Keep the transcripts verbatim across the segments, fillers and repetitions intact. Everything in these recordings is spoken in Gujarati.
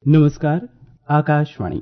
नमस्कार, आकाशवाणी।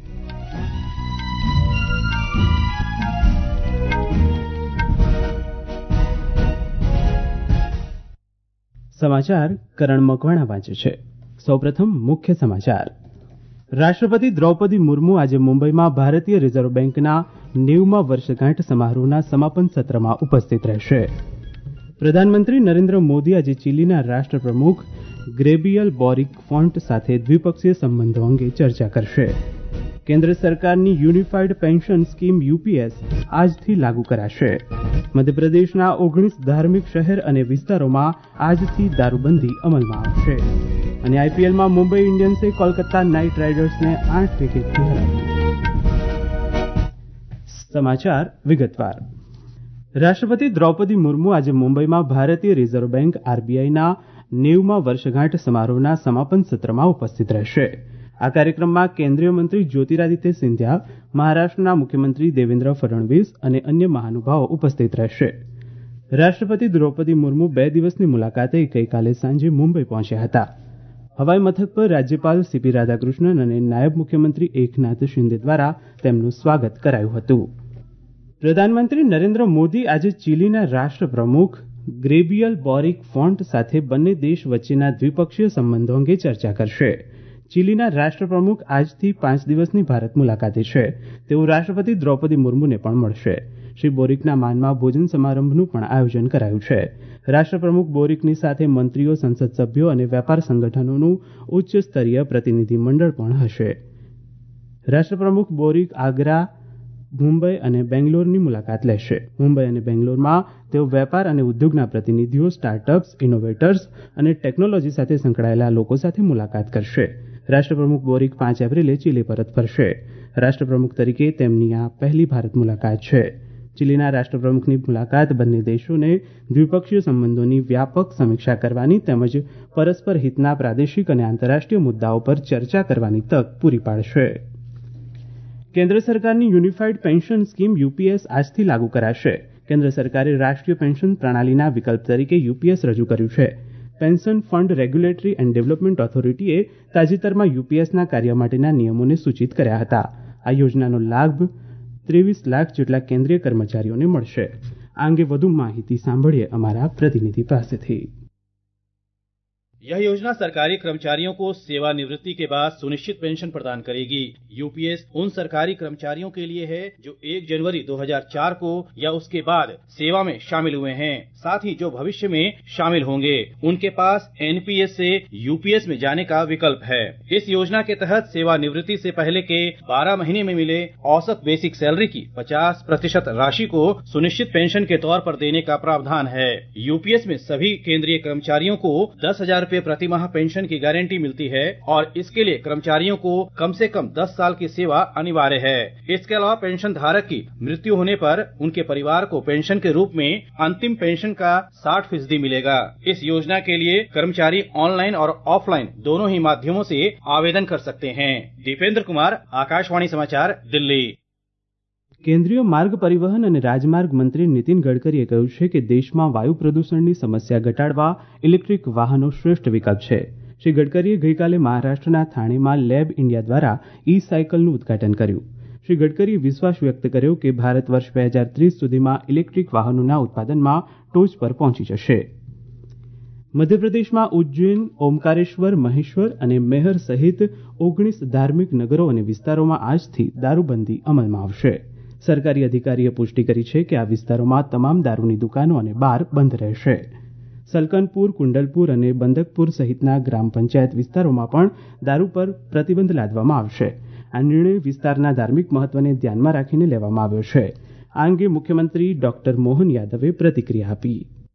समाचार करण मकवाणा वांचे छे। सौप्रथम मुख्य समाचार। राष्ट्रपति द्रौपदी मुर्मू आज मुंबईમાં ભારતીય રિઝર્વ બેંકના નેવુમા વર્ષગાંઠ સમારોહના સમાપન સત્રમાં ઉપસ્થિત રહેશે। પ્રધાનમંત્રી નરેન્દ્ર મોદી આજે ચીલીના રાષ્ટ્રપ્રમુખ ગ્રેબિયલ બોરિક ફોન્ટ સાથે દ્વિપક્ષીય સંબંધો અંગે ચર્ચા કરશે। કેન્દ્ર સરકારની યુનિફાઈડ પેન્શન સ્કીમ યુપીએસ આજથી લાગુ કરાશે। મધ્યપ્રદેશના ઓગણીસ ધાર્મિક શહેર અને વિસ્તારોમાં આજથી દારૂબંધી અમલમાં આવશે। અને આઈપીએલમાં મુંબઈ ઇન્ડિયન્સે કોલકાતા નાઇટ રાઇડર્સને આઠ વિકેટથી હરાવ્યું। સમાચાર વિગતવાર। રાષ્ટ્રપતિ દ્રૌપદી મુર્મુ આજે મુંબઈમાં ભારતીય રિઝર્વ બેંક આરબીઆઈના નેવુમા વર્ષગાંઠ સમારોહના સમાપન સત્રમાં ઉપસ્થિત રહેશે। આ કાર્યક્રમમાં કેન્દ્રીય મંત્રી જ્યોતિરાદિત્ય સિંધિયા, મહારાષ્ટ્રના મુખ્યમંત્રી દેવેન્દ્ર ફડણવીસ અને અન્ય મહાનુભાવો ઉપસ્થિત રહેશે। રાષ્ટ્રપતિ દ્રૌપદી મુર્મુ બે દિવસની મુલાકાતે ગઈકાલે સાંજે મુંબઈ પહોંચ્યા હતા। હવાઈ મથક પર રાજ્યપાલ સીપી રાધાકૃષ્ણન અને નાયબ મુખ્યમંત્રી એકનાથ શિંદે દ્વારા તેમનું સ્વાગત કરાયું હતું। પ્રધાનમંત્રી નરેન્દ્ર મોદી આજે ચીલીના રાષ્ટ્રપ્રમુખ ગ્રેબિયલ બોરિક ફોન્ટ સાથે બંને દેશ વચ્ચેના દ્વિપક્ષીય સંબંધો અંગે ચર્ચા કરશે। ચીલીના રાષ્ટ્રપ્રમુખ આજથી પાંચ દિવસની ભારત મુલાકાતે છે। તેઓ રાષ્ટ્રપતિ દ્રૌપદી મુર્મુને પણ મળશે। શ્રી બોરિકના માનમાં ભોજન સમારંભનું પણ આયોજન કરાયું છે। રાષ્ટ્રપ્રમુખ બોરિકની સાથે મંત્રીઓ, સંસદ સભ્યો અને વેપાર સંગઠનોનું ઉચ્ચ સ્તરીય પ્રતિનિધિ મંડળ પણ હશે। રાષ્ટ્રપ્રમુખ બોરિક આગ્રા, મુંબઈ અને બેંગ્લોરની મુલાકાત લેશે। મુંબઈ અને બેંગ્લોરમાં તેઓ વેપાર અને ઉદ્યોગના પ્રતિનિધિઓ, સ્ટાર્ટઅપ્સ, ઇનોવેટર્સ અને ટેકનોલોજી સાથે સંકળાયેલા લોકો સાથે મુલાકાત કરશે। રાષ્ટ્રપ્રમુખ બોરિક પાંચ એપ્રિલે ચીલી પરત ફરશે। રાષ્ટ્રપ્રમુખ તરીકે તેમની આ પહેલી ભારત મુલાકાત છે। ચીલીના રાષ્ટ્રપ્રમુખની મુલાકાત બંને દેશોને દ્વિપક્ષીય સંબંધોની વ્યાપક સમીક્ષા કરવાની તેમજ પરસ્પર હિતના પ્રાદેશિક અને આંતરરાષ્ટ્રીય મુદ્દાઓ પર ચર્ચા કરવાની તક પૂરી પાડશે। કેન્દ્ર સરકારની યુનિફાઈડ પેન્શન સ્કીમ યુપીએસ આજથી લાગુ કરાશે। કેન્દ્ર સરકારે રાષ્ટ્રીય પેન્શન પ્રણાલીના વિકલ્પ તરીકે યુપીએસ રજૂ કર્યું છે। Pension fund regulatory and development ઓથોરિટીએ તાજેતરમાં યુપીએસના કાર્ય માટેના નિયમોને સૂચિત કર્યા હતા। આ યોજનાનો લાભ ત્રેવીસ લાખ જેટલા કેન્દ્રીય કર્મચારીઓને મળશે। આ અંગે વધુ માહિતી સાંભળીએ અમારા પ્રતિનિધિ પાસેથી। यह योजना सरकारी कर्मचारियों को सेवानिवृत्ति के बाद सुनिश्चित पेंशन प्रदान करेगी। यूपीएस उन सरकारी कर्मचारियों के लिए है जो एक जनवरी दो हज़ार चार को या उसके बाद सेवा में शामिल हुए हैं। साथ ही जो भविष्य में शामिल होंगे उनके पास एनपीएस से यूपीएस में जाने का विकल्प है। इस योजना के तहत सेवानिवृत्ति से पहले के बारह महीने में मिले औसत बेसिक सैलरी की पचास प्रतिशत राशि को सुनिश्चित पेंशन के तौर पर देने का प्रावधान है। यूपीएस में सभी केंद्रीय कर्मचारियों को दस हजार रूपए प्रति माह पेंशन की गारंटी मिलती है और इसके लिए कर्मचारियों को कम से कम दस साल की सेवा अनिवार्य है। इसके अलावा पेंशन धारक की मृत्यु होने पर उनके परिवार को पेंशन के रूप में अंतिम पेंशन का साठ फीसदी मिलेगा। इस योजना के लिए कर्मचारी ऑनलाइन और ऑफलाइन दोनों ही माध्यमों से आवेदन कर सकते हैं। दीपेंद्र कुमार, आकाशवाणी समाचार, दिल्ली। કેન્દ્રીય માર્ગ પરિવહન અને રાજમાર્ગ મંત્રી નીતિન ગડકરીએ કહ્યું છે કે દેશમાં વાયુ પ્રદૂષણની સમસ્યા ઘટાડવા ઇલેક્ટ્રિક વાહનો શ્રેષ્ઠ વિકલ્પ છે। શ્રી ગડકરીએ ગઈકાલે મહારાષ્ટ્રના થાણેમાં લેબ ઇન્ડિયા દ્વારા ઈ સાયકલનું ઉદ્ઘાટન કર્યું। શ્રી ગડકરીએ વિશ્વાસ વ્યક્ત કર્યો કે ભારત વર્ષ બે હજાર ત્રીસ સુધીમાં ઇલેક્ટ્રિક વાહનોના ઉત્પાદનમાં ટોચ પર પહોંચી જશે। મધ્યપ્રદેશમાં ઉજ્જૈન, ઓમકારેશ્વર, મહેશ્વર અને મેહર સહિત ઓગણીસ ધાર્મિક નગરો અને વિસ્તારોમાં આજથી દારૂબંધી અમલમાં આવશે। સરકારી અધિકારીએ પુષ્ટિ કરી છે કે આ વિસ્તારોમાં તમામ દારૂની દુકાનો અને બાર બંધ રહેશે। સલકનપુર, કુંડલપુર અને બંદકપુર સહિતના ગ્રામ પંચાયત વિસ્તારોમાં પણ દારૂ પર પ્રતિબંધ લાદવામાં આવશે। આ નિર્ણય વિસ્તારના ધાર્મિક મહત્વને ધ્યાનમાં રાખીને લેવામાં આવ્યો છે। આ અંગે મુખ્યમંત્રી ડોક્ટર મોહન યાદવે પ્રતિક્રિયા આપી।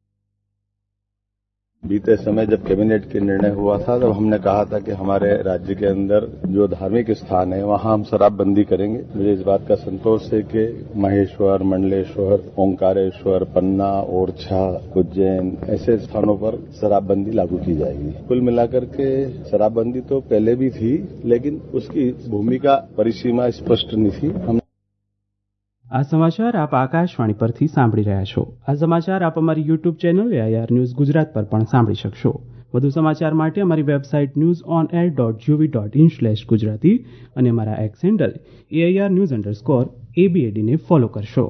बीते समय जब कैबिनेट के निर्णय हुआ था तब हमने कहा था कि हमारे राज्य के अंदर जो धार्मिक स्थान है वहां हम शराबबंदी करेंगे। मुझे इस बात का संतोष है कि महेश्वर, मंडलेश्वर, ओंकारेश्वर, पन्ना, ओरछा, उज्जैन ऐसे स्थानों पर शराबबंदी लागू की जाएगी। कुल मिलाकर के शराबबंदी तो पहले भी थी लेकिन उसकी भूमिका परिसीमा स्पष्ट नहीं थी। हम આ સમાચાર આપ આકાશવાણી પરથી સાંભળી રહ્યા છો। આ સમાચાર આપ અમારી YouTube channel AIR news Gujarat પર પણ સાંભળી શકશો। વધુ સમાચાર માટે અમારી website news on air dot gov dot in slash Gujarati અને અમારા X handle AIR news underscore એબીએડીને ફોલો કરશો.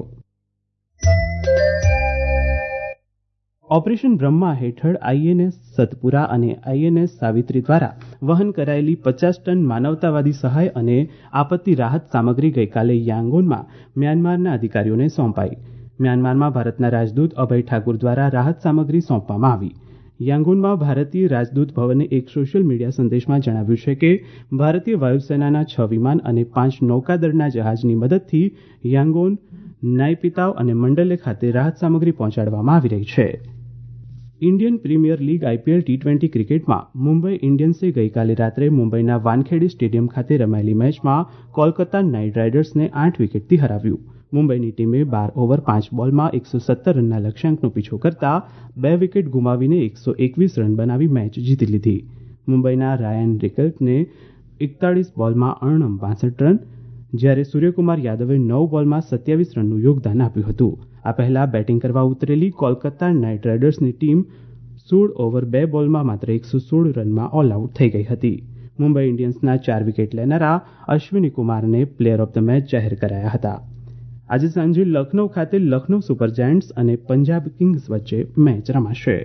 ઓપરેશન બ્રહ્મા હેઠળ આઈએનએસ સતપુરા અને આઈએનએસ સાવિત્રી દ્વારા વહન કરાયેલી પચાસ ટન માનવતાવાદી સહાય અને આપત્તિ રાહત સામગ્રી ગઈકાલે યાંગોનમાં મ્યાનમારના અધિકારીઓને સોંપાઈ. મ્યાનમારમાં ભારતના રાજદૂત અભય ઠાકુર દ્વારા રાહત સામગ્રી સોંપવામાં આવી. યાંગોનમાં ભારતીય રાજદૂત ભવને એક સોશિયલ મીડિયા સંદેશમાં જણાવ્યું છે કે ભારતીય વાયુસેનાના છ વિમાન અને પાંચ નૌકાદળના જહાજની મદદથી યાંગોન, નાયપિતાવ અને મંડલે ખાતે રાહત સામગ્રી પહોંચાડવામાં આવી રહી છે. Indian Premier League IPL T twenty ક્રિકેટમાં મુંબઈ ઇન્ડિયન્સે ગઈકાલે રાત્રે મુંબઈના વાનખેડે સ્ટેડિયમ ખાતે રમાયેલી મેચમાં કોલકાતા નાઇટ રાઇડર્સને આઠ વિકેટથી હરાવ્યું. મુંબઈની ટીમે બાર ઓવર પાંચ બોલમાં એકસો સત્તર રનના લક્ષ્યાંકનો પીછો કરતા બે વિકેટ ગુમાવીને એકસો એકવીસ રન બનાવી મેચ જીતી લીધી. મુંબઈના રાયન રિકલ્ટને એકતાળીસ બોલમાં અણનમ બાસઠ રન, જ્યારે સૂર્યકુમાર યાદવે નવ બોલમાં સત્યાવીસ રનનું યોગદાન આપ્યું હતું. આ પહેલા બેટિંગ કરવા ઉતરેલી કોલકાતા નાઇટ રાઇડર્સની ટીમ સોળ ઓવર બે બોલમાં માત્ર એકસો સોળ રનમાં ઓલ આઉટ થઈ ગઈ હતી. મુંબઈ ઇન્ડિયન્સના ચાર વિકેટ લેનારા અશ્વિની કુમારને પ્લેયર ઓફ ધ મેચ જાહેર કરાયા હતા. આજે સાંજે લખનૌ ખાતે લખનૌ સુપર જાયન્ટ્સ અને પંજાબ કિંગ્સ વચ્ચે મેચ રમાશે.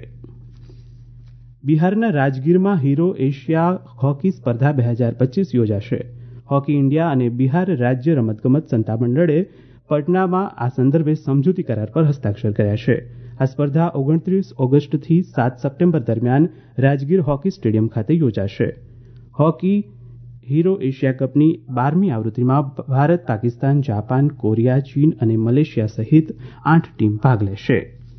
બિહારના રાજગીરમાં હીરો એશિયા હોકી સ્પર્ધા બે હજાર પચીસ યોજાશે. હોકી ઇન્ડિયા અને બિહાર રાજ્ય રમતગમત સત્તામંડળે પટનામાં આ સંદર્ભે સમજૂતી કરાર પર હસ્તાક્ષર કર્યા છે. આ સ્પર્ધા ઓગણત્રીસ ઓગસ્ટથી સાત સપ્ટેમ્બર દરમિયાન રાજગીર હોકી સ્ટેડિયમ ખાતે યોજાશે. હોકી હીરો એશિયા કપની બારમી આવૃત્તિમાં ભારત, પાકિસ્તાન, જાપાન, કોરિયા, ચીન અને મલેશિયા સહિત આઠ ટીમ ભાગ લેશે.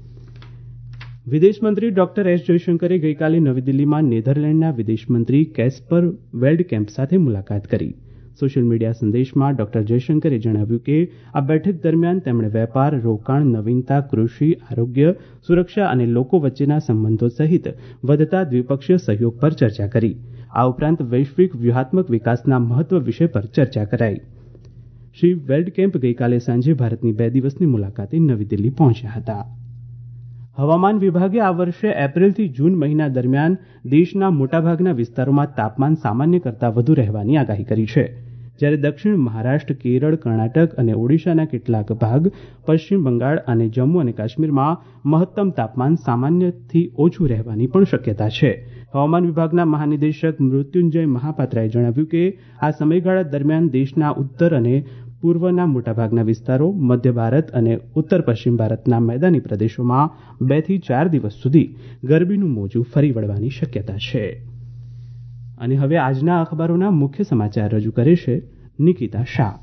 વિદેશમંત્રી ડોક્ટર એસ જયશંકરે ગઈકાલે નવી દિલ્હીમાં નેધરલેન્ડના વિદેશમંત્રી કેસ્પર વેલ્ડકેમ્પ સાથે મુલાકાત કરી. સોશિયલ મીડિયા સંદેશમાં ડોક્ટર જયશંકરે જણાવ્યું કે આ બેઠક દરમિયાન તેમણે વેપાર, રોકાણ, નવીનતા, કૃષિ, આરોગ્ય, સુરક્ષા અને લોકો વચ્ચેના સંબંધો સહિત વધતા દ્વિપક્ષીય સહયોગ પર ચર્ચા કરી. આ ઉપરાંત વૈશ્વિક વ્યૂહાત્મક વિકાસના મહત્વ વિષય પર ચર્ચા કરાઈ. શ્રી વેલ્ડકેમ્પ ગઈકાલે સાંજે ભારતની બે દિવસની મુલાકાતે નવી દિલ્હી પહોંચ્યા હતા. હવામાન વિભાગે આ વર્ષે એપ્રિલથી જૂન મહિના દરમિયાન દેશના મોટાભાગના વિસ્તારોમાં તાપમાન સામાન્ય કરતાં વધુ રહેવાની આગાહી કરી છે. જ્યારે દક્ષિણ મહારાષ્ટ્ર, કેરળ, કર્ણાટક અને ઓડિશાના કેટલાક ભાગ, પશ્ચિમ બંગાળ અને જમ્મુ અને કાશ્મીરમાં મહત્તમ તાપમાન સામાન્યથી ઓછું રહેવાની પણ શક્યતા છે. હવામાન વિભાગના મહાનિદેશક મૃત્યુંજય મહાપાત્રાએ જણાવ્યું કે આ સમયગાળા દરમિયાન દેશના ઉત્તર અને પૂર્વના મોટાભાગના વિસ્તારો, મધ્ય ભારત અને ઉત્તર પશ્ચિમ ભારતના મેદાની પ્રદેશોમાં બે થી ચાર દિવસ સુધી ગરમીનું મોજું ફરી વળવાની શક્યતા છે. અને હવે આજના અખબારોના મુખ્ય સમાચાર રજૂ કરે છે નિકિતા શાહ.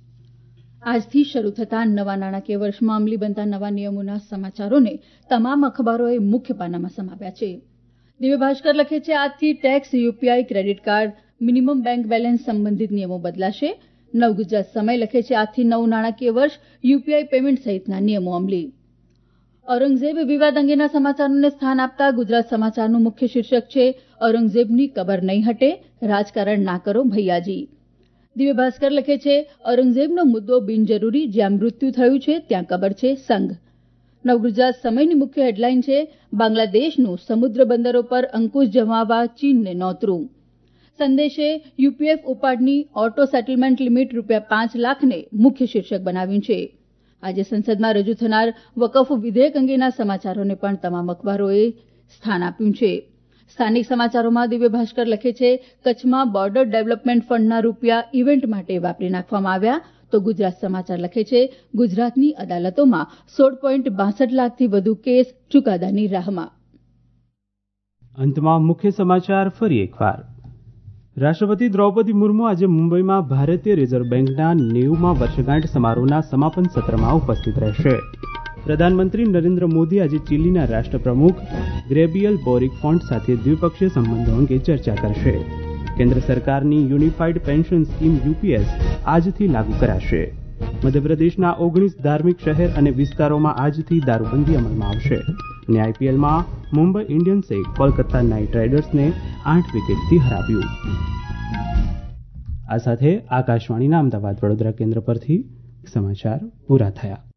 આજથી શરૂ થતા નવા નાણાકીય વર્ષમાં અમલી બનતા નવા નિયમોના સમાચારોને તમામ અખબારોએ મુખ્ય પાનામાં સમાવ્યા છે. દિવ્ય ભાસ્કર લખે છે, આજથી tax, UPI, credit card, minimum bank balance સંબંધિત નિયમો બદલાશે. નવ ગુજરાત સમય લખે છે, આજથી નવું નાણાકીય વર્ષ, યુપીઆઈ પેમેન્ટ સહિતના નિયમો અમલી. ઔરંગઝેબ વિવાદ અંગેના સમાચારોને સ્થાન આપતા ગુજરાત સમાચારનું મુખ્ય શીર્ષક છે, ઔરંગઝેબની કબર નહીં હટે, રાજકારણ ના કરો ભૈયાજી. દિવ્ય ભાસ્કર લખે છે, ઔરંગઝેબનો મુદ્દો બિનજરૂરી, જ્યાં મૃત્યુ થયું છે ત્યાં કબર છે સંઘ. નવ ગુજરાત સમયની મુખ્ય હેડલાઇન છે, બાંગ્લાદેશનું સમુદ્ર બંદરો પર અંકુશ જમાવવા ચીનને નોતરું. સંદેશે યુપીએફ ઉપાડની ઓટો સેટલમેન્ટ લિમિટ રૂપિયા પાંચ લાખને મુખ્ય શીર્ષક બનાવ્યું છે. આજે સંસદમાં રજૂ થનાર વકફ વિધેયક અંગેના સમાચારોને પણ તમામ અખબારોએ સ્થાન આપ્યું છે. સ્થાનિક સમાચારોમાં દિવ્ય ભાસ્કર લખે છે, કચ્છમાં બોર્ડર ડેવલપમેન્ટ ફંડના રૂપિયા ઇવેન્ટ માટે વાપરી નાખવામાં આવ્યા. તો ગુજરાત સમાચાર લખે છે, ગુજરાતની અદાલતોમાં સોળ પોઈન્ટ બાસઠ લાખથી વધુ કેસ ચુકાદાની રાહમાં. અંતમાં મુખ્ય સમાચાર ફરી એકવાર. રાષ્ટ્રપતિ દ્રૌપદી મુર્મુ આજે મુંબઈમાં ભારતીય રિઝર્વ બેંકના નેવુમા વર્ષગાંઠ સમારોહના સમાપન સત્રમાં ઉપસ્થિત રહેશે. પ્રધાનમંત્રી નરેન્દ્ર મોદી આજે ચીલીના રાષ્ટ્રપ્રમુખ ગ્રેબિયલ બોરિક ફોન્ટ સાથે દ્વિપક્ષીય સંબંધો અંગે ચર્ચા કરશે. કેન્દ્ર સરકારની યુનિફાઈડ પેન્શન સ્કીમ યુપીએસ આજથી લાગુ કરાશે. મધ્યપ્રદેશના ઓગણીસ ધાર્મિક શહેર અને વિસ્તારોમાં આજથી દારૂબંધી અમલમાં આવશે. અને આઈપીએલમાં મુંબઈ ઇન્ડિયન્સે કોલકાતા નાઇટ રાઇડર્સને આઠ વિકેટથી હરાવ્યું. આ સાથે આકાશવાણીના અમદાવાદ વડોદરા કેન્દ્ર પરથી સમાચાર પૂરા થયા.